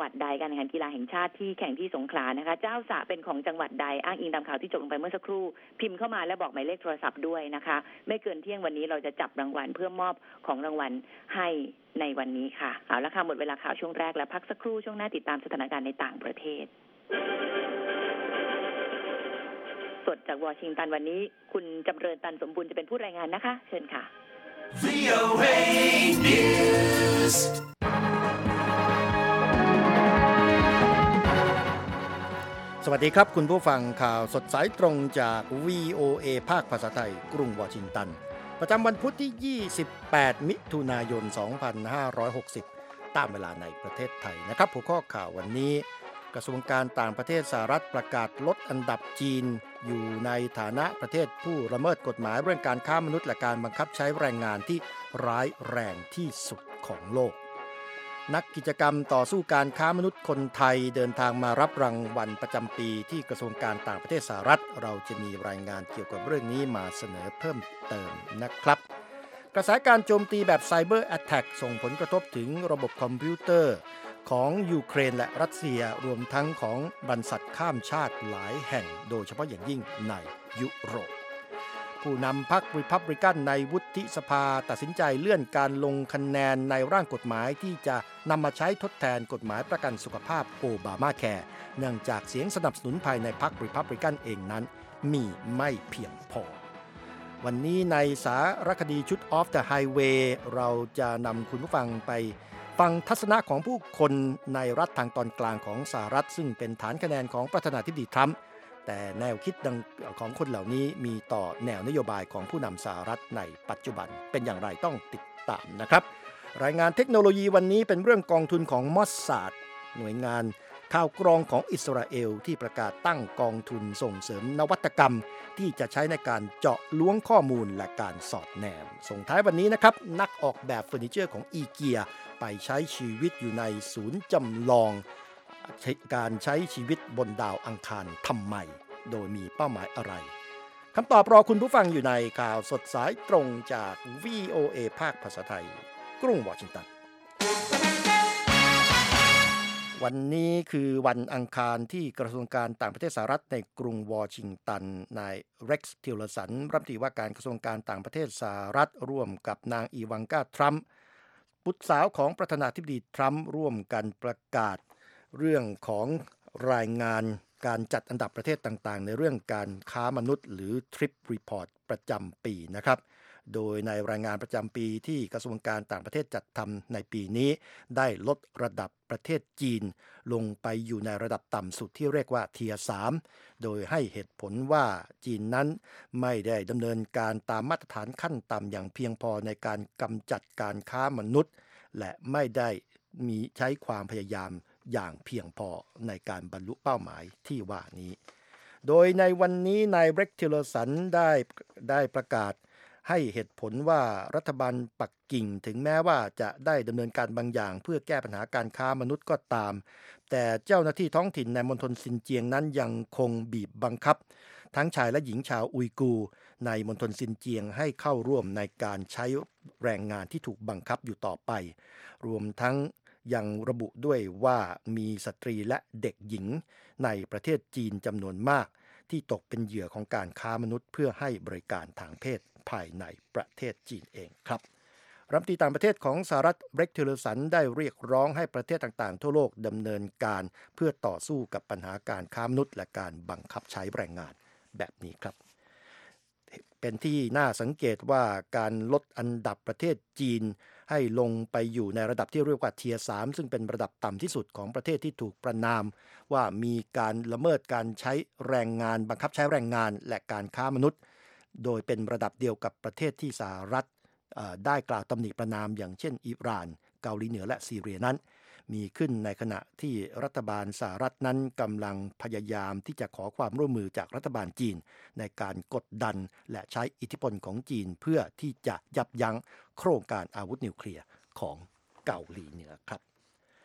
วัดใดการแข่งขันกีฬาแห่งชาติที่แข่งที่สงขลานะคะเจ้าสระเป็นของจังหวัดใดอ้างอิงตามข่าวที่จบลงไปเมื่อสักครู่พิมพ์เข้ามาและบอกหมายเลขโทรศัพท์ด้วยนะคะไม่เกินเที่ยงวันนี้เราจะจับรางวัลเพื่อมอบของรางวัลให้ในวันนี้ค่ะเอาละค่ะหมดเวลาข่าวช่วงแรกแล้วพักสักครู่ช่วงหน้าติดตามสถานการณ์ในต่างประเทศสดจากวอชิงตันวันนี้คุณจำเริญตันสมบูรณ์จะเป็นผู้รายงานนะคะเชิญค่ะ VOA News สวัสดีครับคุณผู้ฟังข่าวสดสายตรงจาก VOA ภาคภาษาไทยกรุงวอชิงตันประจำวันพุธที่28มิถุนายน2560ตามเวลาในประเทศไทยนะครับหัวข้อข่าววันนี้กระทรวงการต่างประเทศสหรัฐประกาศลดอันดับจีนอยู่ในฐานะประเทศผู้ละเมิดกฎหมายเรื่องการค้ามนุษย์และการบังคับใช้แรงงานที่ร้ายแรงที่สุดของโลกนักกิจกรรมต่อสู้การค้ามนุษย์คนไทยเดินทางมารับรางวัลประจำปีที่กระทรวงการต่างประเทศสหรัฐเราจะมีรายงานเกี่ยวกับเรื่องนี้มาเสนอเพิ่มเติมนะครับกระแสการโจมตีแบบไซเบอร์แอตแทกส่งผลกระทบถึงระบบคอมพิวเตอร์ของยูเครนและรัสเซียรวมทั้งของบรรษัทข้ามชาติหลายแห่งโดยเฉพาะอย่างยิ่งในยุโรปผู้นำพรรครีพับลิกันในวุฒิสภาตัดสินใจเลื่อนการลงคะแนนในร่างกฎหมายที่จะนำมาใช้ทดแทนกฎหมายประกันสุขภาพโอบามาแคร์เนื่องจากเสียงสนับสนุนภายในพรรครีพับลิกันเองนั้นมีไม่เพียงพอวันนี้ในสารคดีชุด Off the Highway เราจะนำคุณผู้ฟังไปฟังทัศนะของผู้คนในรัฐทางตอนกลางของสหรัฐซึ่งเป็นฐานคะแนนของประธานาธิบดีทรัมป์แต่แนวคิดของคนเหล่านี้มีต่อแนวนโยบายของผู้นำสหรัฐในปัจจุบันเป็นอย่างไรต้องติดตามนะครับรายงานเทคโนโลยีวันนี้เป็นเรื่องกองทุนของมอสซาดหน่วยงานข่าวกรองของอิสราเอลที่ประกาศตั้งกองทุนส่งเสริมนวัตกรรมที่จะใช้ในการเจาะล้วงข้อมูลและการสอดแนมส่งท้ายวันนี้นะครับนักออกแบบเฟอร์นิเจอร์ของอีเกียไปใช้ชีวิตอยู่ในศูนย์จำลองการใช้ชีวิตบนดาวอังคารทำไมโดยมีเป้าหมายอะไรคำตอบรอคุณผู้ฟังอยู่ในข่าวสดสายตรงจาก VOA ภาคภาษาไทยกรุงวอชิงตันวันนี้คือวันอังคารที่กระทรวงการต่างประเทศสหรัฐในกรุงวอชิงตันนายเร็กซ์ ทิลเลอร์สันรัฐมนตรีว่าการกระทรวงการต่างประเทศสหรัฐร่วมกับนางอีวังกาทรัมป์บุตรสาวของประธานาธิบดีทรัมป์ร่วมกันประกาศเรื่องของรายงานการจัดอันดับประเทศต่างๆในเรื่องการค้ามนุษย์หรือ Trip Report ประจำปีนะครับโดยในรายงานประจำปีที่กระทรวงการต่างประเทศจัดทำในปีนี้ได้ลดระดับประเทศจีนลงไปอยู่ในระดับต่ำสุดที่เรียกว่า Tier 3 โดยให้เหตุผลว่าจีนนั้นไม่ได้ดำเนินการตามมาตรฐานขั้นต่ำอย่างเพียงพอในการกำจัดการค้ามนุษย์และไม่ได้มีใช้ความพยายามอย่างเพียงพอในการบรรลุเป้าหมายที่ว่านี้โดยในวันนี้นายเร็กซ์ ทิลเลอร์สันได้ประกาศให้เหตุผลว่ารัฐบาลปักกิ่งถึงแม้ว่าจะได้ดำเนินการบางอย่างเพื่อแก้ปัญหาการค้ามนุษย์ก็ตามแต่เจ้าหน้าที่ท้องถิ่นในมณฑลซินเจียงนั้นยังคงบีบบังคับทั้งชายและหญิงชาวอุยกูร์ในมณฑลซินเจียงให้เข้าร่วมในการใช้แรงงานที่ถูกบังคับอยู่ต่อไปรวมทั้งยังระบุด้วยว่ามีสตรีและเด็กหญิงในประเทศจีนจำนวนมากที่ตกเป็นเหยื่อของการค้ามนุษย์เพื่อให้บริการทางเพศภายในประเทศจีนเองครับรัฐมนตรีต่างประเทศของสหรัฐเร็กซ์ ทิลเลอร์สันได้เรียกร้องให้ประเทศต่างๆทั่วโลกดำเนินการเพื่อต่อสู้กับปัญหาการค้ามนุษย์และการบังคับใช้แรงงานแบบนี้ครับเป็นที่น่าสังเกตว่าการลดอันดับประเทศจีนให้ลงไปอยู่ในระดับที่เรียกว่า Tier 3 ซึ่งเป็นระดับต่ำที่สุดของประเทศที่ถูกประณามว่ามีการละเมิดการใช้แรงงานบังคับใช้แรงงานและการค้ามนุษย์โดยเป็นระดับเดียวกับประเทศที่สหรัฐได้กล่าวตำหนิประณามอย่างเช่นอิหร่านเกาหลีเหนือและซีเรียนั้นมีขึ้นในขณะที่รัฐบาลสหรัฐนั้นกำลังพยายามที่จะขอความร่วมมือจากรัฐบาลจีนในการกดดันและใช้อิทธิพลของจีนเพื่อที่จะยับยั้งโครงการอาวุธนิวเคลียร์ของเกาหลีเหนือครับ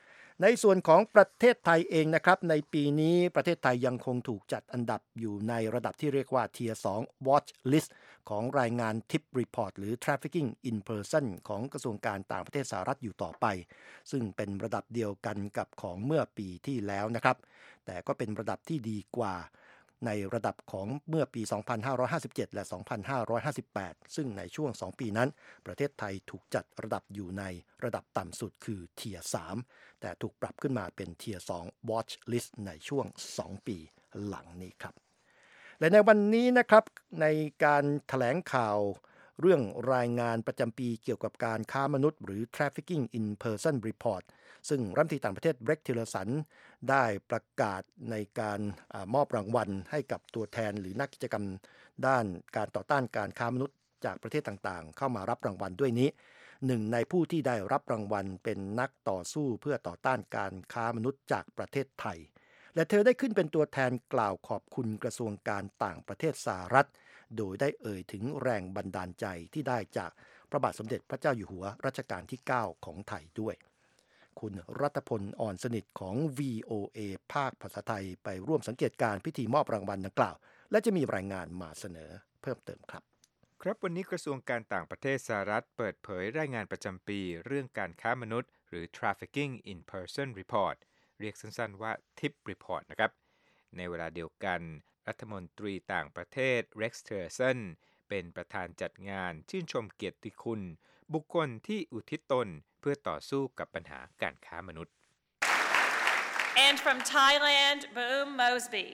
ในส่วนของประเทศไทยเองนะครับในปีนี้ประเทศไทยยังคงถูกจัดอันดับอยู่ในระดับที่เรียกว่า Tier 2 Watch List ของรายงาน TIP Report หรือ Trafficking in Person ของกระทรวงการต่างประเทศสหรัฐอยู่ต่อไปซึ่งเป็นระดับเดียวกันกับของเมื่อปีที่แล้วนะครับแต่ก็เป็นระดับที่ดีกว่าในระดับของเมื่อปี 2557 และ 2558 ซึ่งในช่วง 2 ปีนั้นประเทศไทยถูกจัดระดับอยู่ในระดับต่ำสุดคือ Tier 3 แต่ถูกปรับขึ้นมาเป็น Tier 2 Watch List ในช่วง 2 ปีหลังนี้ครับและในวันนี้นะครับในการแถลงข่าวเรื่องรายงานประจำปีเกี่ยวกับการค้ามนุษย์หรือ Trafficking in Person Report ซึ่งรัฐมนตรีต่างประเทศเร็กทิลเลอร์สันได้ประกาศในการมอบรางวัลให้กับตัวแทนหรือนักกิจกรรมด้านการต่อต้านการค้ามนุษย์จากประเทศต่างๆเข้ามารับรางวัลด้วยนี้หนึ่งในผู้ที่ได้รับรางวัลเป็นนักต่อสู้เพื่อต่อต้านการค้ามนุษย์จากประเทศไทยและเธอได้ขึ้นเป็นตัวแทนกล่าวขอบคุณกระทรวงการต่างประเทศสหรัฐโดยได้เอ่ยถึงแรงบันดาลใจที่ได้จากพระบาทสมเด็จพระเจ้าอยู่หัวรัชกาลที่ 9 ของไทยด้วยคุณรัตพลอ่อนสนิทของ VOA ภาคภาษาไทยไปร่วมสังเกตการพิธีมอบรางวัลดังกล่าวและจะมีรายงานมาเสนอเพิ่มเติมครับครับวันนี้กระทรวงการต่างประเทศสหรัฐเปิดเผยรายงานประจำปีเรื่องการค้ามนุษย์หรือ Trafficking in Person Report เรียกสั้นๆว่า TIP Report นะครับในเวลาเดียวกันรัฐมนตรีต่างประเทศ Rex Tillerson เป็นประธานจัดงานชื่นชมเกียรติคุณบุคคลที่อุทิศตนเพื่อต่อสู้กับปัญหาการค้ามนุษย์ And from Thailand, Boom Mosby.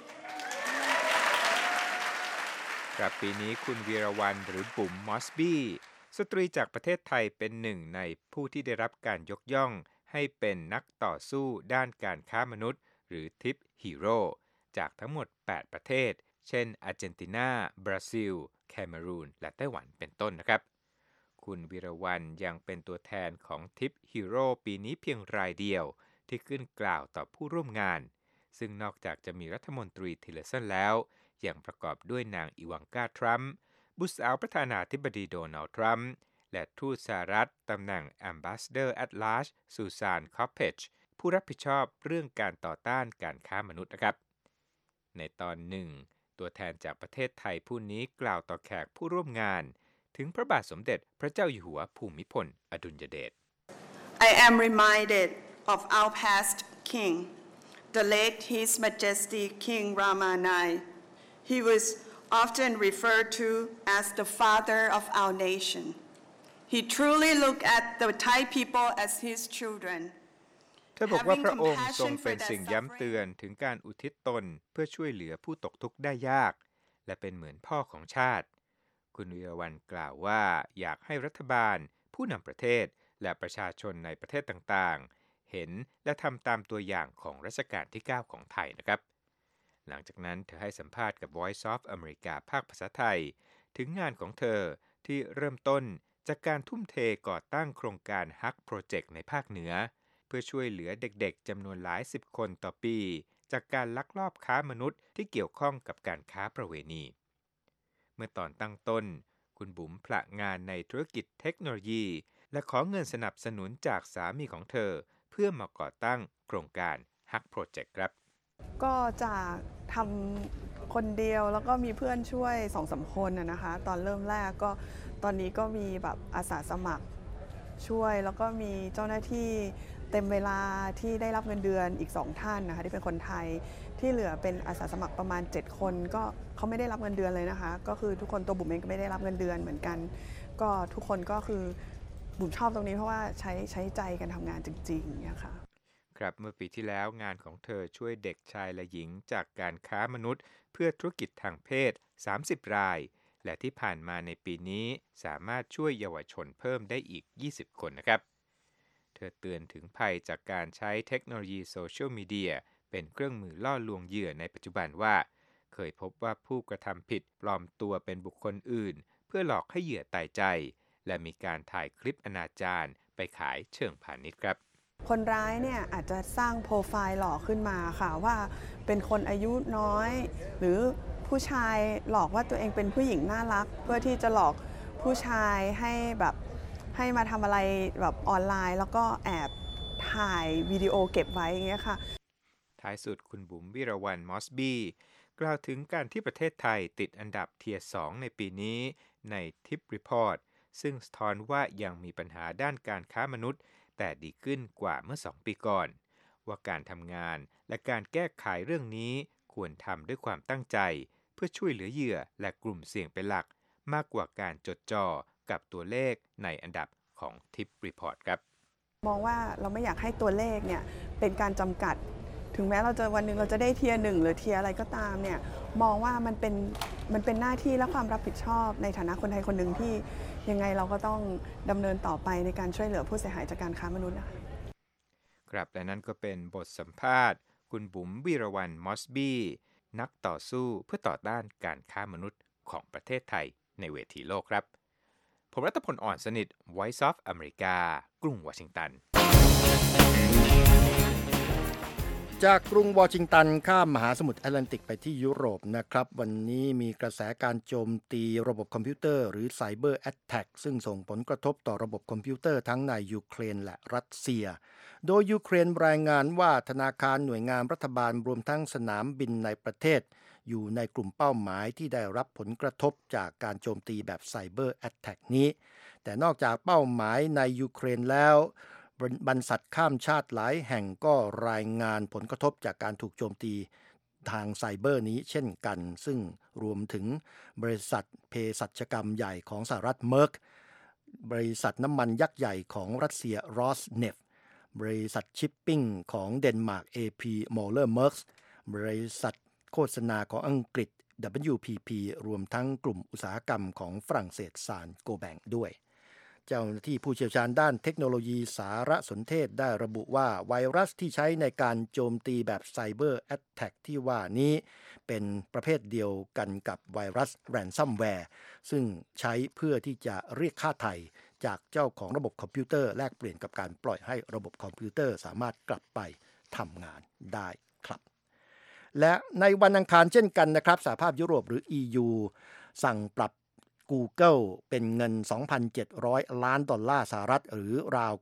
ครับปีนี้คุณวีรวรรณหรือบุ๋มมอสบี้สตรีจากประเทศไทยเป็นหนึ่งในผู้ที่ได้รับการยกย่องให้เป็นนักต่อสู้ด้านการค้ามนุษย์หรือทิปฮีโร่จากทั้งหมด8ประเทศเช่นอาร์เจนตินาบราซิลแคเมรูนและไต้หวันเป็นต้นนะครับคุณวีรวรรณยังเป็นตัวแทนของทิปฮีโร่ปีนี้เพียงรายเดียวที่ขึ้นกล่าวต่อผู้ร่วมงานซึ่งนอกจากจะมีรัฐมนตรีทิลเลอร์สันแล้วยังประกอบด้วยนางอีวังกาทรัมป์บุตรสาวประธานาธิบดีโดนัลด์ทรัมป์และทูตสหรัฐตำแหน่ง Ambassador at Large ซูซานคอปเพจผู้รับผิดชอบเรื่องการต่อต้านการค้ามนุษย์นะครับในตอนหนึ่งตัวแทนจากประเทศไทยผู้นี้กล่าวต่อแขกผู้ร่วมงานถึงพระบาทสมเด็จพระเจ้าอยู่หัวภูมิพลอดุลยเดช I am reminded of our past king, the late His Majesty King Rama IX. He was often referred to as the father of our nation. He truly looked at the Thai people as his children. เธอบอกว่าพระองค์ทรงเป็นสิ่งย้ำเตือนถึงการอุทิศตนเพื่อช่วยเหลือผู้ตกทุกข์ได้ยากและเป็นเหมือนพ่อของชาติคุณวีรวรรณกล่าวว่าอยากให้รัฐบาลผู้นำประเทศและประชาชนในประเทศต่างๆเห็นและทำตามตัวอย่างของรัชกาลที่ 9 ของไทยนะครับหลังจากนั้นเธอให้สัมภาษณ์กับ Voice of America ภาคภาษาไทยถึงงานของเธอที่เริ่มต้นจากการทุ่มเทก่อตั้งโครงการ Hug Project ในภาคเหนือเพื่อช่วยเหลือเด็กๆจำนวนหลาย10คนต่อปีจากการลักลอบค้ามนุษย์ที่เกี่ยวข้องกับการค้าประเวณีเมื่อตอนตั้งต้นคุณบุ๋มผละงานในธุรกิจเทคโนโลยีและขอเงินสนับสนุนจากสามีของเธอเพื่อมาก่อตั้งโครงการ Hug Project ครับก็จากทำคนเดียวแล้วก็มีเพื่อนช่วย 2-3 คนนะคะตอนเริ่มแรกก็ตอนนี้ก็มีแบบอาสาสมัครช่วยแล้วก็มีเจ้าหน้าที่เต็มเวลาที่ได้รับเงินเดือนอีก2ท่านนะคะที่เป็นคนไทยที่เหลือเป็นอาสาสมัครประมาณ7คนก็เขาไม่ได้รับเงินเดือนเลยนะคะก็คือทุกคนตัวบุ๋มเองก็ไม่ได้รับเงินเดือนเหมือนกันก็ทุกคนก็คือบุ๋มชอบตรงนี้เพราะว่าใช้ใจกันทำงานจริงๆนะคะครับเมื่อปีที่แล้วงานของเธอช่วยเด็กชายและหญิงจากการค้ามนุษย์เพื่อธุรกิจทางเพศ30รายและที่ผ่านมาในปีนี้สามารถช่วยเยาวชนเพิ่มได้อีก20คนนะครับเธอเตือนถึงภัยจากการใช้เทคโนโลยีโซเชียลมีเดียเป็นเครื่องมือล่อลวงเหยื่อในปัจจุบันว่าเคยพบว่าผู้กระทำผิดปลอมตัวเป็นบุคคลอื่นเพื่อหลอกให้เหยื่อตายใจและมีการถ่ายคลิปอนาจารไปขายเชิงพาณิชย์ครับคนร้ายเนี่ยอาจจะสร้างโปรไฟล์หลอกขึ้นมาค่ะว่าเป็นคนอายุน้อยหรือผู้ชายหลอกว่าตัวเองเป็นผู้หญิงน่ารักเพื่อที่จะหลอกผู้ชายให้แบบให้มาทำอะไรแบบออนไลน์แล้วก็แอบถถ่ายวิดีโอเก็บไว้อย่างเงี้ยค่ะท้ายสุดคุณบุ๋มวิรวรรณมอสบี้กล่าวถึงการที่ประเทศไทยติดอันดับเทียร์2ในปีนี้ในทิปรีพอร์ตซึ่งสะท้อนว่ายังมีปัญหาด้านการค้ามนุษย์แต่ดีขึ้นกว่าเมื่อ2 ปีก่อนว่าการทำงานและการแก้ไขเรื่องนี้ควรทำด้วยความตั้งใจเพื่อช่วยเหลือเหยื่อและกลุ่มเสี่ยงเป็นหลักมากกว่าการจดจ่อกับตัวเลขในอันดับของทิปรีพอร์ตครับมองว่าเราไม่อยากให้ตัวเลขเนี่ยเป็นการจำกัดถึงแม้เราจะวันหนึ่งเราจะได้เทียร์1หรือเทียร์อะไรก็ตามเนี่ยมองว่ามันเป็นหน้าที่และความรับผิดชอบในฐานะคนไทยคนหนึ่งที่ยังไงเราก็ต้องดำเนินต่อไปในการช่วยเหลือผู้เสียหายจากการค้ามนุษย์นะคะครับและนั่นก็เป็นบทสัมภาษณ์คุณบุ๋มวีรวรรณมอสบี้นักต่อสู้เพื่อต่อต้านการค้ามนุษย์ของประเทศไทยในเวทีโลกครับผมรัตพล อ่อนสนิท Voice of America กรุงวอชิงตันจากกรุงวอชิงตันข้ามมหาสมุทรแอตแลนติกไปที่ยุโรปนะครับวันนี้มีกระแสการโจมตีระบบคอมพิวเตอร์หรือไซเบอร์แอตแทกซึ่งส่งผลกระทบต่อระบบคอมพิวเตอร์ทั้งในยูเครนและรัสเซียโดยยูเครนรายงานว่าธนาคารหน่วยงานรัฐบาลรวมทั้งสนามบินในประเทศอยู่ในกลุ่มเป้าหมายที่ได้รับผลกระทบจากการโจมตีแบบไซเบอร์แอตแทกนี้แต่นอกจากเป้าหมายในยูเครนแล้วบรรษัทข้ามชาติหลายแห่งก็รายงานผลกระทบจากการถูกโจมตีทางไซเบอร์นี้เช่นกันซึ่งรวมถึงบริษัทเภสัชกรรมใหญ่ของสหรัฐเมอร์กบริษัทน้ำมันยักษ์ใหญ่ของรัสเซียรอสเนฟบริษัทชิปปิ้งของเดนมาร์ก AP Moller Maersk บริษัทโฆษณาของอังกฤษ WPP รวมทั้งกลุ่มอุตสาหกรรมของฝรั่งเศสซานโกแบงด้วยเจ้าหน้าที่ผู้เชี่ยวชาญด้านเทคโนโลยีสารสนเทศได้ระบุว่าไวรัสที่ใช้ในการโจมตีแบบไซเบอร์แอตแทกที่ว่านี้เป็นประเภทเดียวกันกับไวรัสแรนซัมแวร์ซึ่งใช้เพื่อที่จะเรียกค่าไถ่จากเจ้าของระบบคอมพิวเตอร์แลกเปลี่ยนกับการปล่อยให้ระบบคอมพิวเตอร์สามารถกลับไปทำงานได้ครับและในวันอังคารเช่นกันนะครับสหภาพยุโรปหรือ EU สั่งปรับGoogle เป็นเงิน $2,700 ล้านสหรัฐหรือราว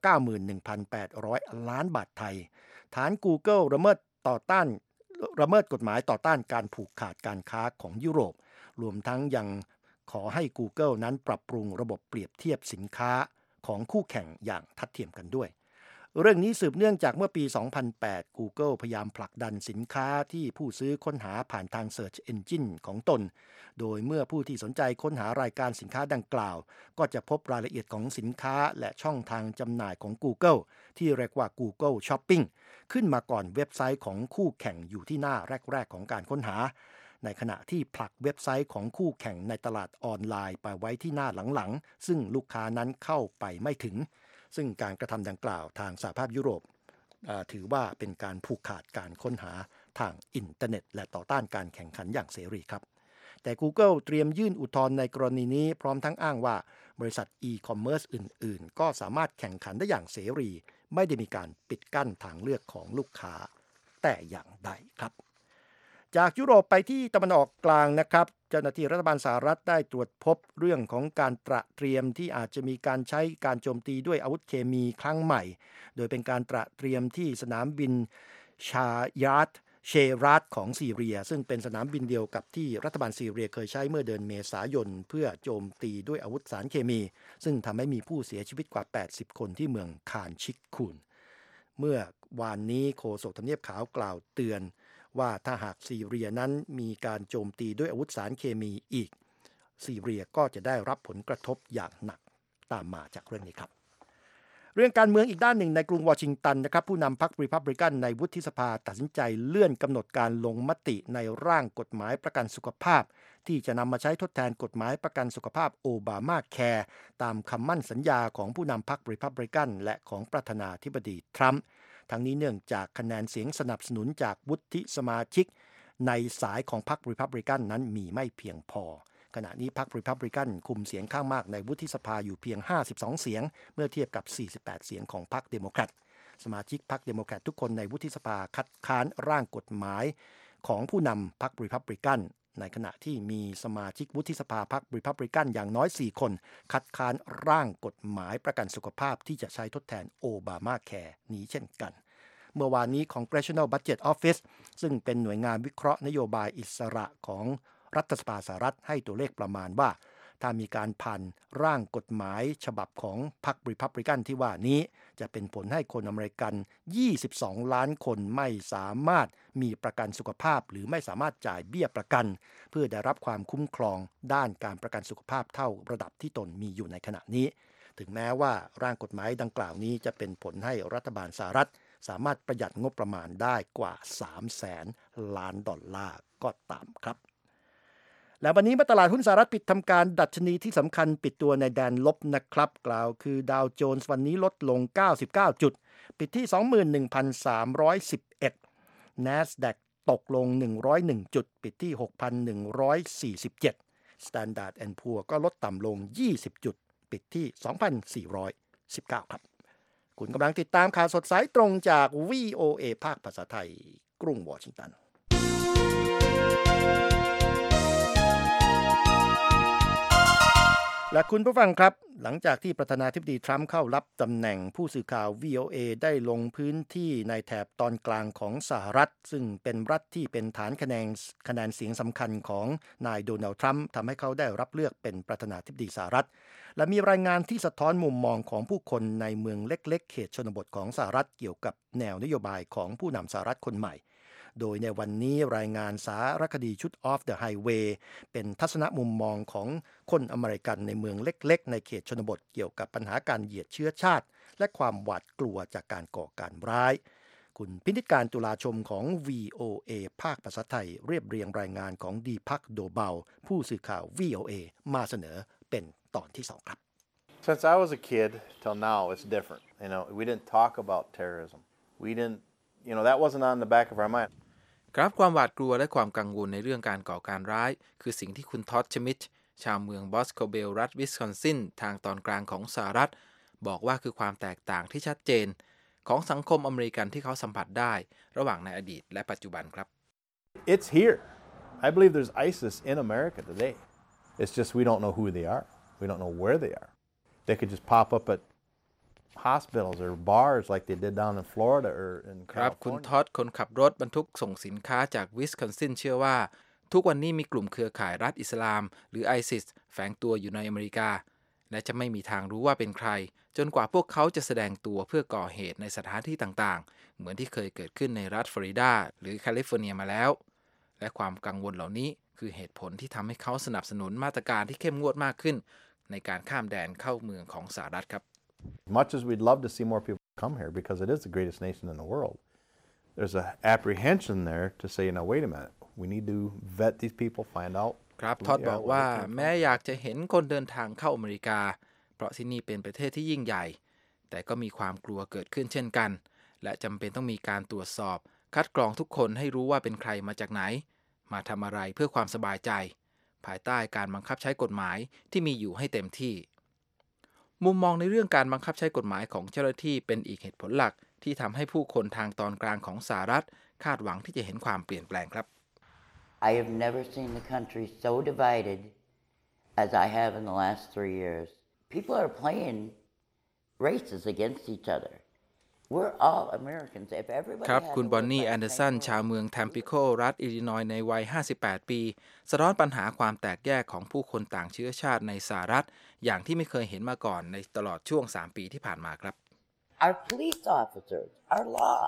91,800 ล้านบาทไทยฐาน Google ละเมิดกฎหมายต่อต้านการผูกขาดการค้าของยุโรปรวมทั้งยังขอให้ Google นั้นปรับปรุงระบบเปรียบเทียบสินค้าของคู่แข่งอย่างทัดเทียมกันด้วยเรื่องนี้สืบเนื่องจากเมื่อปี 2008 Google พยายามผลักดันสินค้าที่ผู้ซื้อค้นหาผ่านทาง Search Engine ของตนโดยเมื่อผู้ที่สนใจค้นหารายการสินค้าดังกล่าวก็จะพบรายละเอียดของสินค้าและช่องทางจำหน่ายของ Google ที่เรียกว่า Google Shopping ขึ้นมาก่อนเว็บไซต์ของคู่แข่งอยู่ที่หน้าแรกๆของการค้นหาในขณะที่ผลักเว็บไซต์ของคู่แข่งในตลาดออนไลน์ไปไว้ที่หน้าหลังๆซึ่งลูกค้านั้นเข้าไปไม่ถึงซึ่งการกระทำดังกล่าวทางสหภาพยุโรปถือว่าเป็นการผูกขาดการค้นหาทางอินเทอร์เน็ตและต่อต้านการแข่งขันอย่างเสรีครับแต่ Google เตรียมยื่นอุทธรณ์ในกรณีนี้พร้อมทั้งอ้างว่าบริษัทอีคอมเมิร์ซอื่นๆก็สามารถแข่งขันได้อย่างเสรีไม่ได้มีการปิดกั้นทางเลือกของลูกค้าแต่อย่างใดครับจากยุโรปไปที่ตะวันออกกลางนะครับเจ้าหน้าที่รัฐบาลสหรัฐได้ตรวจพบเรื่องของการตระเตรียมที่อาจจะมีการใช้การโจมตีด้วยอาวุธเคมีครั้งใหม่โดยเป็นการตระเตรียมที่สนามบินเชรัตของซีเรียซึ่งเป็นสนามบินเดียวกับที่รัฐบาลซีเรียเคยใช้เมื่อเดือนเมษายนเพื่อโจมตีด้วยอาวุธสารเคมีซึ่งทำให้มีผู้เสียชีวิตกว่า80คนที่เมืองคานชิกคูนเมื่อวานนี้โฆษกทำเนียบขาวกล่าวเตือนว่าถ้าหากซีเรียนั้นมีการโจมตีด้วยอาวุธสารเคมีอีกซีเรียก็จะได้รับผลกระทบอย่างหนักตามมาจากเรื่องนี้ครับเรื่องการเมืองอีกด้านหนึ่งในกรุงวอชิงตันนะครับผู้นำพรรครีพับลิกันในวุฒิสภาตัดสินใจเลื่อนกำหนดการลงมติในร่างกฎหมายประกันสุขภาพที่จะนำมาใช้ทดแทนกฎหมายประกันสุขภาพโอบามาแคร์ตามคำมั่นสัญญาของผู้นำพรรครีพับลิกันและของประธานาธิบดีทรัมป์ทั้งนี้เนื่องจากคะแนนเสียงสนับสนุนจากวุฒิสมาชิกในสายของพรรครีพับลิกันนั้นมีไม่เพียงพอขณะนี้พรรครีพับลิกันคุมเสียงข้างมากในวุฒิสภาอยู่เพียง52เสียงเมื่อเทียบกับ48เสียงของพรรคเดโมแครตสมาชิกพรรคเดโมแครตทุกคนในวุฒิสภาคัดค้านร่างกฎหมายของผู้นำพรรครีพับลิกันในขณะที่มีสมาชิกวุฒิสภาพรรครีพับลิกันอย่างน้อย4คนคัดค้านร่างกฎหมายประกันสุขภาพที่จะใช้ทดแทนโอบามาแคร์นี้เช่นกันเมื่อวานนี้ Congressional Budget Office ซึ่งเป็นหน่วยงานวิเคราะห์นโยบายอิสระของรัฐสภาสหรัฐให้ตัวเลขประมาณว่าถ้ามีการผ่านร่างกฎหมายฉบับของพรรครีพับลิกันที่ว่านี้จะเป็นผลให้คนอเมริกัน22ล้านคนไม่สามารถมีประกันสุขภาพหรือไม่สามารถจ่ายเบี้ยประกันเพื่อได้รับความคุ้มครองด้านการประกันสุขภาพเท่าระดับที่ตนมีอยู่ในขณะนี้ถึงแม้ว่าร่างกฎหมายดังกล่าวนี้จะเป็นผลให้รัฐบาลสหรัฐสามารถประหยัดงบประมาณได้กว่า$300,000 ล้านก็ตามครับและวันนี้เมื่อตลาดหุ้นสหรัฐปิดทำการดัชนีที่สำคัญปิดตัวในแดนลบนะครับกล่าวคือดาวโจนส์วันนี้ลดลง99จุดปิดที่ 21,311 NASDAQ ตกลง101จุดปิดที่ 6,147 Standard & Poor's ก็ลดต่ำลง20จุดปิดที่ 2,419 ครับคุณกำลังติดตามข่าวสดสายตรงจาก VOA ภาคภาษาไทยกรุงวอชิงตันและคุณผู้ฟังครับหลังจากที่ประธานาธิบดีทรัมป์เข้ารับตำแหน่งผู้สื่อข่าว VOA ได้ลงพื้นที่ในแถบตอนกลางของสหรัฐซึ่งเป็นรัฐที่เป็นฐานคะแนนเสียงสำคัญของนายโดนัลด์ทรัมป์ทำให้เขาได้รับเลือกเป็นประธานาธิบดีสหรัฐและมีรายงานที่สะท้อนมุมมองของผู้คนในเมืองเล็กๆเขตชนบทของสหรัฐเกี่ยวกับแนวนโยบายของผู้นำสหรัฐคนใหม่โดยในวันนี้รายงานสารคดีชุด Off the Highway เป็นทัศนมุมมองของคนอเมริกันในเมืองเล็กๆในเขตชนบทเกี่ยวกับปัญหาการเหยียดเชื้อชาติและความหวาดกลัวจากการก่อการร้ายคุณพินิจการตุลาชมของ VOA ภาคภาษาไทยเรียบเรียงรายงานของดีพักโดเบาผู้สื่อข่าว VOA มาเสนอเป็นตอนที่2ครับ Since I was a kid till now, it's different. We didn't talk about terrorism. We didn't, that wasn't on the back of our mind. ครับความหวาดกลัวและความกังวลในเรื่องการก่อการร้ายคือสิ่งที่คุณท็อดชมิทชาวเมืองบอสโคเบลรัฐวิสคอนซินทางตอนกลางของสหรัฐบอกว่าคือความแตกต่างที่ชัดเจนของสังคมอเมริกันที่เขาสัมผัสได้ระหว่างในอดีตและปัจจุบันครับ It's here. I believe there's ISIS in America today. It's just we don't know who they are. We don't know where they are. They could just pop up at hospitals or bars like they did down in Florida or in California ครับคุณท็อดคนขับรถบรรทุกส่งสินค้าจากวิสคอนซินเชื่อว่าทุกวันนี้มีกลุ่มเครือข่ายรัฐอิสลามหรือ ISIS แฝงตัวอยู่ในอเมริกาและจะไม่มีทางรู้ว่าเป็นใครจนกว่าพวกเขาจะแสดงตัวเพื่อก่อเหตุในสถานที่ต่างๆเหมือนที่เคยเกิดขึ้นในรัฐฟลอริดาหรือแคลิฟอร์เนียมาแล้วและความกังวลเหล่านี้คือเหตุผลที่ทำให้เขาสนับสนุนมาตรการที่เข้มงวดมากขึ้นในการข้ามแดนเข้าเมืองของสหรัฐครับ As much as we'd love to see more people come here because it is the greatest nation in the world, there's an apprehension there to say, wait a minute, we need to vet these people, find out. ครับท็อดบอกว่าแม้อยากจะเห็นคนเดินทางเข้าอเมริกาเพราะที่นี่เป็นประเทศที่ยิ่งใหญ่แต่ก็มีความกลัวเกิดขึ้นเช่นกันและจำเป็นต้องมีการตรวจสอบคัดกรองทุกคนให้รู้ว่าเป็นใครมาจากไหนมาทำอะไรเพื่อความสบายใจภายใต้การบังคับใช้กฎหมายที่มีอยู่ให้เต็มที่มุมมองในเรื่องการบังคับใช้กฎหมายของเจ้าหน้าที่เป็นอีกเหตุผลหลักที่ทำให้ผู้คนทางตอนกลางของสหรัฐคาดหวังที่จะเห็นความเปลี่ยนแปลงครับ I have never seen the country so divided as I have in the last 3 years. People are playing races against each other. We're all Americans. If everybody ครับคุณบอนนี่แอนเดอร์สันชาวเมืองแทมปิโครัฐอิลลินอยส์ในวัย58ปีสะท้อนปัญหาความแตกแยกของผู้คนต่างเชื้อชาติในสหรัฐอย่างที่ไม่เคยเห็นมาก่อนในตลอดช่วง3ปีที่ผ่านมาครับ Our police officers, our law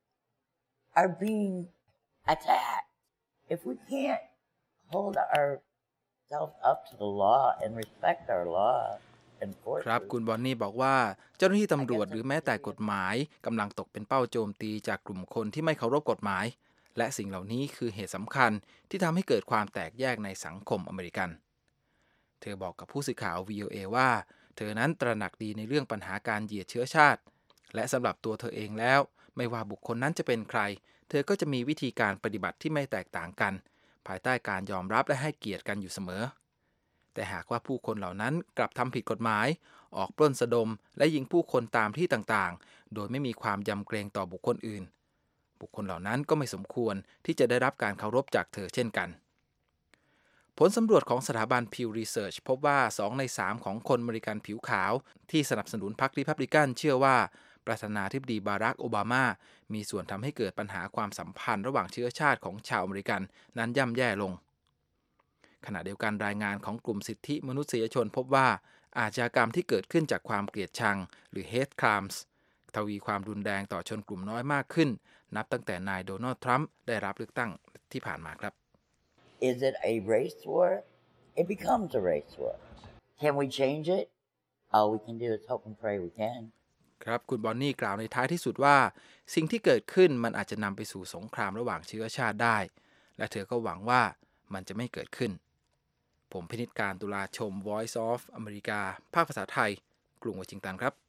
are being attacked. If we can't hold ourselves up to the law and respect our law, ครับคุณบอนนี่บอกว่าเจ้าหน้าที่ตำรวจหรือแม้แต่กฎหมายกำลังตกเป็นเป้าโจมตีจากกลุ่มคนที่ไม่เคารพกฎหมายและสิ่งเหล่านี้คือเหตุสำคัญที่ทำให้เกิดความแตกแยกในสังคมอเมริกันเธอบอกกับผู้สื่อข่าว VOA ว่าเธอนั้นตระหนักดีในเรื่องปัญหาการเหยียดเชื้อชาติและสำหรับตัวเธอเองแล้วไม่ว่าบุคคลนั้นจะเป็นใครเธอก็จะมีวิธีการปฏิบัติที่ไม่แตกต่างกันภายใต้การยอมรับและให้เกียรติกันอยู่เสมอแต่หากว่าผู้คนเหล่านั้นกลับทำผิดกฎหมายออกปล้นสะดมและยิงผู้คนตามที่ต่างๆโดยไม่มีความยำเกรงต่อบุคคลอื่นบุคคลเหล่านั้นก็ไม่สมควรที่จะได้รับการเคารพจากเธอเช่นกันผลสำรวจของสถาบัน Pew Research พบว่า2ใน3ของคนอเมริกันผิวขาวที่สนับสนุนพรรครีพับลิกันเชื่อว่าประธานาธิบดีบารักโอบามามีส่วนทำให้เกิดปัญหาความสัมพันธ์ระหว่างเชื้อชาติของชาวอเมริกันนั้นย่ำแย่ลงขณะเดียวกันรายงานของกลุ่มสิทธิมนุษยชนพบว่าอาชญากรรมที่เกิดขึ้นจากความเกลียดชังหรือ hate crimes ทวีความรุนแรงต่อชนกลุ่มน้อยมากขึ้นนับตั้งแต่นายโดนัลด์ทรัมป์ได้รับเลือกตั้งที่ผ่านมาครับ Is it a race war? It becomes a race war. Can we change it? All we can do is hope and pray we can. ครับคุณบอนนี่กล่าวในท้ายที่สุดว่าสิ่งที่เกิดขึ้นมันอาจจะนำไปสู่สงครามระหว่างเชื้อชาติได้และเธอก็หวังว่ามันจะไม่เกิดขึ้นผมพินิจการตุลาชม Voice of อเมริกาภาคภาษาไทยกรุงวอชิงตันครับ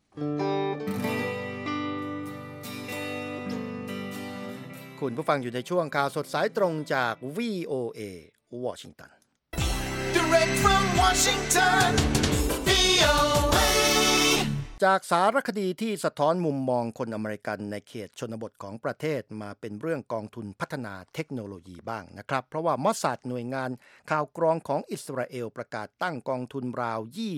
คุณผู้ฟังอยู่ในช่วงข่าวสดสายตรงจาก VOA วอชิงตัน Direct from Washington, VOA. จากสารคดีที่สะท้อนมุมมองคนอเมริกันในเขตชนบทของประเทศมาเป็นเรื่องกองทุนพัฒนาเทคโนโลยีบ้างนะครับเพราะว่ามอสซาดหน่วยงานข่าวกรองของอิสราเอลประกาศตั้งกองทุนราว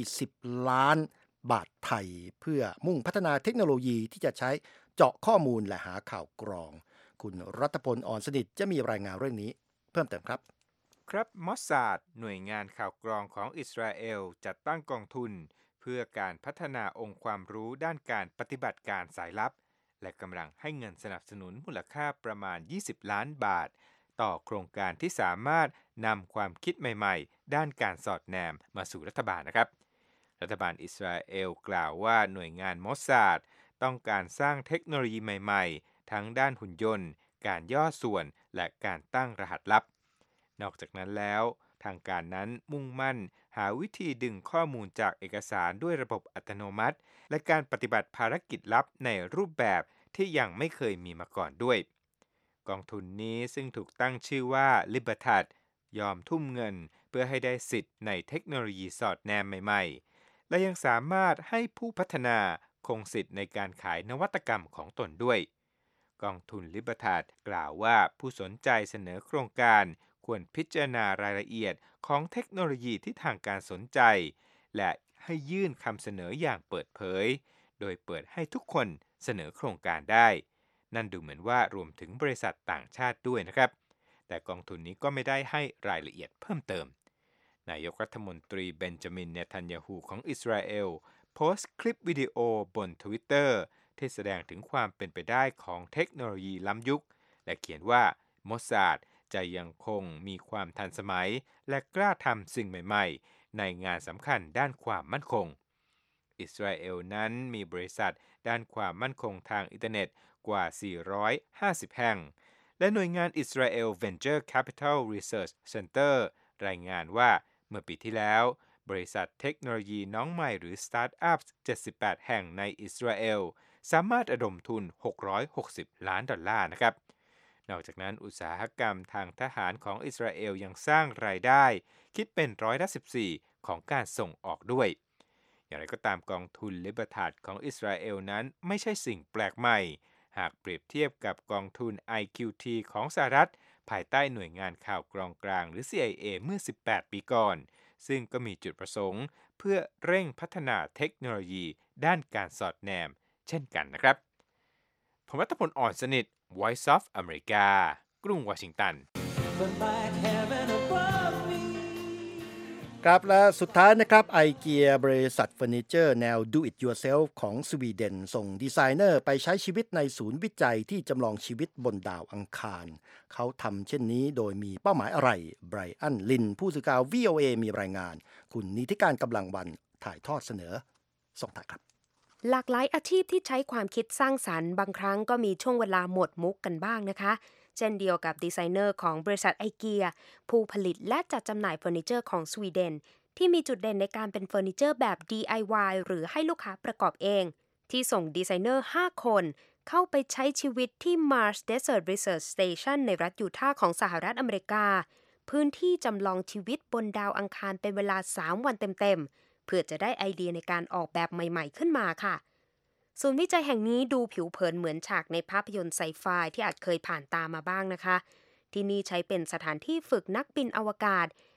20 ล้านบาทไทยเพื่อมุ่งพัฒนาเทคโนโลยีที่จะใช้เจาะข้อมูลและหาข่าวกรองคุณรัตพล อ่อนสนิทจะมีรายงานเรื่องนี้เพิ่มเติมครับครับมอสซาดหน่วยงานข่าวกรองของอิสราเอลจัดตั้งกองทุนเพื่อการพัฒนาองค์ความรู้ด้านการปฏิบัติการสายลับและกำลังให้เงินสนับสนุนมูลค่าประมาณ20 ล้านบาทต่อโครงการที่สามารถนำความคิดใหม่ๆด้านการสอดแนมมาสู่รัฐบาลนะครับรัฐบาลอิสราเอลกล่าวว่าหน่วยงานมอสซาดต้องการสร้างเทคโนโลยีใหม่ๆทั้งด้านหุ่นยนต์การย่อส่วนและการตั้งรหัสลับนอกจากนั้นแล้วทางการนั้นมุ่งมั่นหาวิธีดึงข้อมูลจากเอกสารด้วยระบบอัตโนมัติและการปฏิบัติภารกิจลับในรูปแบบที่ยังไม่เคยมีมาก่อนด้วยกองทุนนี้ซึ่งถูกตั้งชื่อว่า Libertad ยอมทุ่มเงินเพื่อให้ได้สิทธิ์ในเทคโนโลยีสอดแนมใหม่ๆและยังสามารถให้ผู้พัฒนาคงสิทธิ์ในการขายนวัตกรรมของตนด้วยกองทุน Libertad กล่าวว่าผู้สนใจเสนอโครงการควรพิจารณารายละเอียดของเทคโนโลยีที่ทางการสนใจและให้ยื่นคำเสนออย่างเปิดเผยโดยเปิดให้ทุกคนเสนอโครงการได้นั่นดูเหมือนว่ารวมถึงบริษัทต่างชาติด้วยนะครับแต่กองทุนนี้ก็ไม่ได้ให้รายละเอียดเพิ่มเติมนายกรัฐมนตรีเบนจามินเนทันยาฮูของอิสราเอลโพสต์คลิปวิดีโอบน Twitter ที่แสดงถึงความเป็นไปได้ของเทคโนโลยีล้ำยุคและเขียนว่ามอสซาดจะยังคงมีความทันสมัยและกล้าทำสิ่งใหม่ๆในงานสำคัญด้านความมั่นคงอิสราเอลนั้นมีบริษัทด้านความมั่นคงทางอินเทอร์เน็ตกว่า450แห่งและหน่วยงาน Israel Venture Capital Research Center รายงานว่าเมื่อปีที่แล้วบริษัทเทคโนโลยีน้องใหม่หรือสตาร์ทอัพ78แห่งในอิสราเอลสามารถระดมทุน$660 ล้านนะครับนอกจากนั้นอุตสาหกรรมทางทหารของอิสราเอลยังสร้างรายได้คิดเป็น14%ของการส่งออกด้วยอย่างไรก็ตามกองทุน Libertad ของอิสราเอลนั้นไม่ใช่สิ่งแปลกใหม่หากเปรียบเทียบกับกองทุน IQT ของสหรัฐภายใต้หน่วยงานข่าวกรองกลางหรือ CIA เมื่อ18ปีก่อนซึ่งก็มีจุดประสงค์เพื่อเร่งพัฒนาเทคโนโลยีด้านการสอดแนมเช่นกันนะครับผมรัตพล อ่อนสนิท Voice of America กรุงวอชิงตันครับและสุดท้ายนะครับไอเกียบริษัทเฟอร์นิเจอร์แนว Do It Yourself ของสวีเดนส่งดีไซเนอร์ไปใช้ชีวิตในศูนย์วิจัยที่จำลองชีวิตบนดาวอังคารเขาทำเช่นนี้โดยมีเป้าหมายอะไรไบรอันลินผู้สื่อข่าว VOA มีรายงานคุณนิติการกำลังวันถ่ายทอดเสนอส่งถ่ายครับหลากหลายอาชีพที่ใช้ความคิดสร้างสรรค์บางครั้งก็มีช่วงเวลาหมดมุกกันบ้างนะคะเช่นเดียวกับดีไซเนอร์ของบริษัทไอเกียผู้ผลิตและจัดจำหน่ายเฟอร์นิเจอร์ของสวีเดนที่มีจุดเด่นในการเป็นเฟอร์นิเจอร์แบบ DIY หรือให้ลูกค้าประกอบเองที่ส่งดีไซเนอร์5คนเข้าไปใช้ชีวิตที่ Mars Desert Research Station ในรัฐยูทาห์ของสหรัฐอเมริกาพื้นที่จำลองชีวิตบนดาวอังคารเป็นเวลา3วันเต็มๆเพื่อจะได้ไอเดียในการออกแบบใหม่ๆขึ้นมาค่ะศูนย์วิจัยแห่งนี้ดูผิวเผินเหมือนฉากในภาพยนตร์ไซไฟที่อาจเคยผ่านตามาบ้างนะคะที่นี่ใช้เป็นสถานที่ฝึกนักบินอวกาศ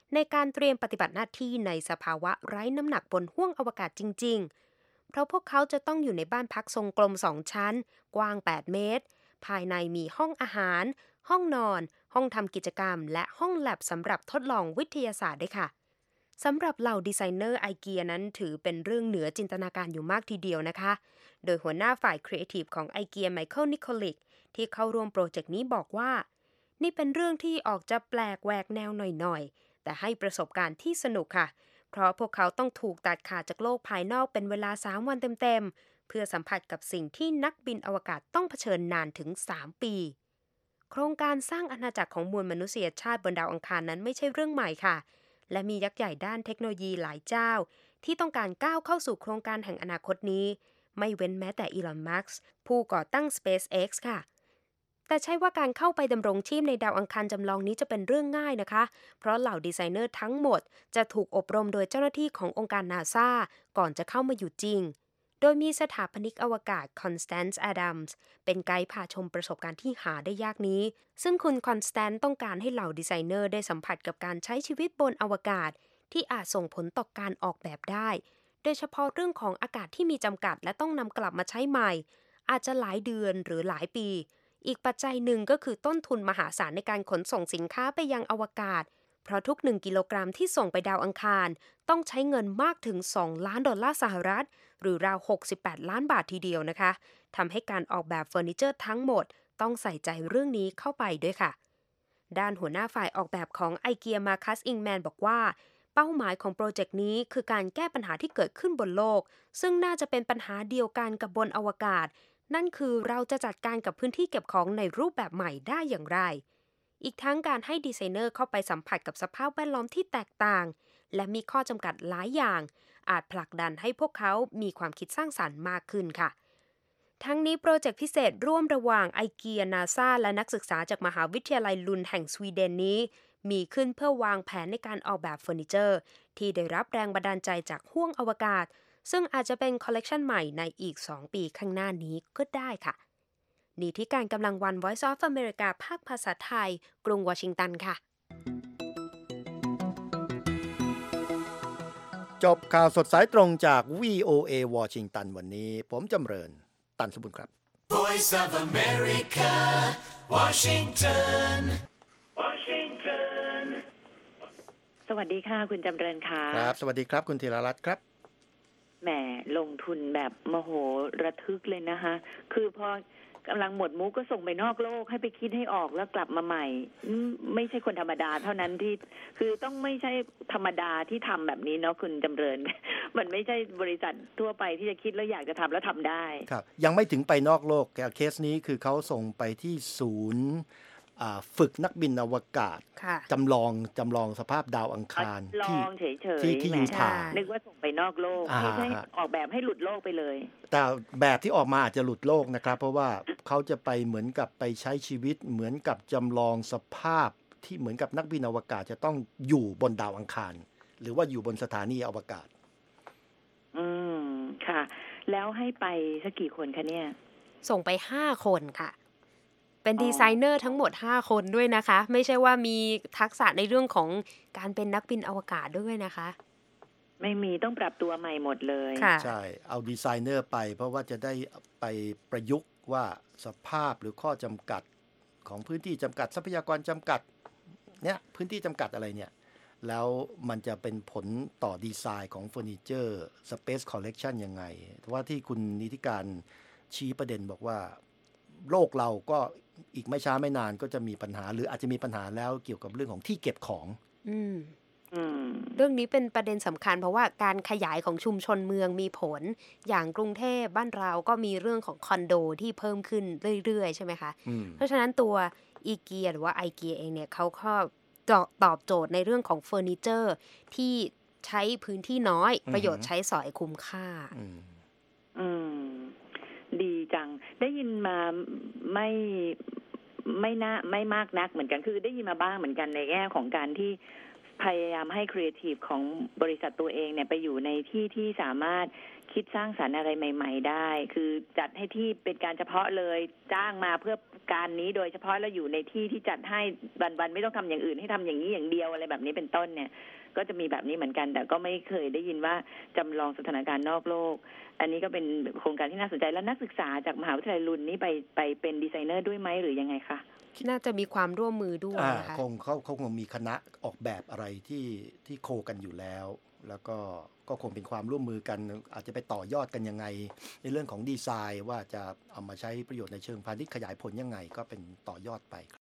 ในการเตรียมปฏิบัติหน้าที่ในสภาวะไร้น้ำหนักบนห้วงอวกาศจริงๆเพราะพวกเขาจะต้องอยู่ในบ้านพักทรงกลม2ชั้นกว้าง8เมตรภายในมีห้องอาหารห้องนอนห้องทำกิจกรรมและห้องแลบสำหรับทดลองวิทยาศาสตร์ด้วยค่ะสำหรับเหล่าดีไซเนอร์ไอเกียนั้นถือเป็นเรื่องเหนือจินตนาการอยู่มากทีเดียวนะคะโดยหัวหน้าฝ่ายครีเอทีฟของไอเกียไมเคิลนิโคลิกที่เข้าร่วมโปรเจกต์นี้บอกว่านี่เป็นเรื่องที่ออกจะแปลกแหวกแนวหน่อยๆแต่ให้ประสบการณ์ที่สนุกค่ะเพราะพวกเขาต้องถูกตัดขาดจากโลกภายนอกเป็นเวลา3วันเต็มๆเพื่อสัมผัสกับสิ่งที่นักบินอวกาศต้องเผชิญนานถึง3ปีโครงการสร้างอาณาจักรของมวลมนุษยชาติบนดาวอังคารนั้นไม่ใช่เรื่องใหม่ค่ะและมียักษ์ใหญ่ด้านเทคโนโลยีหลายเจ้าที่ต้องการก้าวเข้าสู่โครงการแห่งอนาคตนี้ไม่เว้นแม้แต่อีลอน มัสก์ผู้ก่อตั้ง SpaceX ค่ะแต่ใช่ว่าการเข้าไปดำรงชีพในดาวอังคารจำลองนี้จะเป็นเรื่องง่ายนะคะเพราะเหล่าดีไซเนอร์ทั้งหมดจะถูกอบรมโดยเจ้าหน้าที่ขององค์การ NASA ก่อนจะเข้ามาอยู่จริงโดยมีสถาปนิกอวกาศคอนสแตนซ์ แอดัมส์เป็นไกด์พาชมประสบการณ์ที่หาได้ยากนี้ซึ่งคุณคอนสแตนซ์ต้องการให้เหล่าดีไซเนอร์ได้สัมผัสกับการใช้ชีวิตบนอวกาศที่อาจส่งผลต่อการออกแบบได้โดยเฉพาะเรื่องของอากาศที่มีจำกัดและต้องนำกลับมาใช้ใหม่อาจจะหลายเดือนหรือหลายปีอีกปัจจัยหนึ่งก็คือต้นทุนมหาศาลในการขนส่งสินค้าไปยังอวกาศเพราะทุก1กิโลกรัมที่ส่งไปดาวอังคารต้องใช้เงินมากถึง$2 ล้านหรือราว68 ล้านบาททีเดียวนะคะทำให้การออกแบบเฟอร์นิเจอร์ทั้งหมดต้องใส่ใจเรื่องนี้เข้าไปด้วยค่ะด้านหัวหน้าฝ่ายออกแบบของไอเกียมาคัสอิงแมนบอกว่าเป้าหมายของโปรเจกต์นี้คือการแก้ปัญหาที่เกิดขึ้นบนโลกซึ่งน่าจะเป็นปัญหาเดียวกันกับบนอวกาศนั่นคือเราจะจัดการกับพื้นที่เก็บของในรูปแบบใหม่ได้อย่างไรอีกทั้งการให้ดีไซเนอร์เข้าไปสัมผัสกับสภาพแวดล้อมที่แตกต่างและมีข้อจำกัดหลายอย่างอาจผลักดันให้พวกเขามีความคิดสร้างสรรค์มากขึ้นค่ะทั้งนี้โปรเจกต์พิเศษร่วมระหว่างไอเกีย NASA และนักศึกษาจากมหาวิทยาลัยลุนแห่งสวีเดนนี้มีขึ้นเพื่อวางแผนในการออกแบบเฟอร์นิเจอร์ที่ได้รับแรงบันดาลใจจากห้วงอวกาศซึ่งอาจจะเป็นคอลเลกชันใหม่ในอีก2ปีข้างหน้านี้ก็ได้ค่ะนี่ที่การกำลังวัน Voice of America ภาคภาษาไทยกรุงวอชิงตันค่ะจบข่าวสดสายตรงจาก VOA วอชิงตันวันนี้ผมจำเริญตันสมบุญครับ Voice of America, Washington. สวัสดีค่ะคุณจำเริญค่ะครับสวัสดีครับคุณธีรรัตน์ครับแหมลงทุนแบบมโหระทึกเลยนะคะคือพอกำลังหมดมุกก็ส่งไปนอกโลกให้ไปคิดให้ออกแล้วกลับมาใหม่ไม่ใช่คนธรรมดาเท่านั้นที่คือต้องไม่ใช่ธรรมดาที่ทำแบบนี้เนาะคุณจำเริญ มันไม่ใช่บริษัททั่วไปที่จะคิดแล้วอยากจะทำแล้วทำได้ครับยังไม่ถึงไปนอกโลกเคสนี้คือเขาส่งไปที่ศูนย์ฝึกนักบินอวกาศจำลองสภาพดาวอังคารที่ยูทาห์นึกว่าส่งไปนอกโลกที่ให้ออกแบบให้หลุดโลกไปเลยแต่แบบที่ออกมาอาจจะหลุดโลกนะครับเพราะว่าเขาจะไปเหมือนกับไปใช้ชีวิตเหมือนกับจำลองสภาพที่เหมือนกับนักบินอวกาศจะต้องอยู่บนดาวอังคารหรือว่าอยู่บนสถานีอวกาศค่ะแล้วให้ไปสักกี่คนคะเนี่ยส่งไป5 คนค่ะเป็นดีไซเนอร์ทั้งหมด5 คนด้วยนะคะไม่ใช่ว่ามีทักษะในเรื่องของการเป็นนักบินอวกาศด้วยนะคะไม่มีต้องปรับตัวใหม่หมดเลยใช่เอาดีไซเนอร์ไปเพราะว่าจะได้ไปประยุกต์ว่าสภาพหรือข้อจำกัดของพื้นที่จำกัดทรัพยากรจำกัดเนี่ยพื้นที่จำกัดอะไรเนี่ยแล้วมันจะเป็นผลต่อดีไซน์ของเฟอร์นิเจอร์ Space Collection ยังไงว่าที่คุณนิติการชี้ประเด็นบอกว่าโลกเราก็อีกไม่ช้าไม่นานก็จะมีปัญหาหรืออาจจะมีปัญหาแล้วเกี่ยวกับเรื่องของที่เก็บของเรื่องนี้เป็นประเด็นสำคัญเพราะว่าการขยายของชุมชนเมืองมีผลอย่างกรุงเทพบ้านเราก็มีเรื่องของคอนโดที่เพิ่มขึ้นเรื่อยๆใช่ไหมคะเพราะฉะนั้นตัวอีเกียหรือว่าไอเกียเองเนี่ยเขาก็ตอบโจทย์ในเรื่องของเฟอร์นิเจอร์ที่ใช้พื้นที่น้อยประโยชน์ใช้สอยคุ้มค่าดีจังได้ยินมาไม่มากนักเหมือนกันคือได้ยินมาบ้างเหมือนกันในแง่ของการที่พยายามให้ครีเอทีฟของบริษัทตัวเองเนี่ยไปอยู่ในที่ที่สามารถคิดสร้างสรรค์อะไรใหม่ๆได้คือจัดให้ที่เป็นการเฉพาะเลยจ้างมาเพื่อการนี้โดยเฉพาะเราอยู่ในที่ที่จัดให้วันๆไม่ต้องทำอย่างอื่นให้ทำอย่างนี้อย่างเดียวอะไรแบบนี้เป็นต้นเนี่ยก็จะมีแบบนี้เหมือนกันแต่ก็ไม่เคยได้ยินว่าจำลองสถานการณ์นอกโลกอันนี้ก็เป็นโครงการที่น่าสนใจแล้วนักศึกษาจากมหาวิทยาลัยลุนนี่ไปเป็นดีไซเนอร์ด้วยไหมหรือยังไงคะน่าจะมีความร่วมมือด้วยนะคะเขาคงมีคณะออกแบบอะไรที่โคกันอยู่แล้วแล้วก็คงเป็นความร่วมมือกันอาจจะไปต่อยอดกันยังไงในเรื่องของดีไซน์ว่าจะเอามาใช้ประโยชน์ในเชิงพาณิชย์ขยายผลยังไงก็เป็นต่อยอดไป